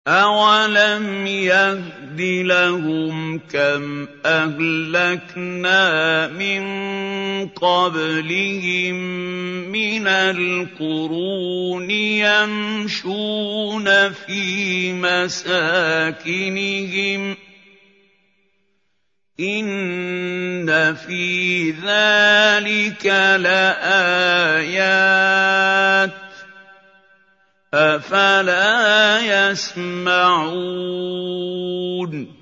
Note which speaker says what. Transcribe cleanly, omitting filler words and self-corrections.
Speaker 1: أَوَلَمْ يَهْدِ لَهُمْ كَمْ أَهْلَكْنَا مِن قَبْلِهِم مِّنَ الْقُرُونِ يَمْشُونَ فِي مَسَاكِنِهِمْ ۗ إِنَّ فِي ذَٰلِكَ لَآيَاتٍ ۖ أَفَلَا يَسْمَعُونَ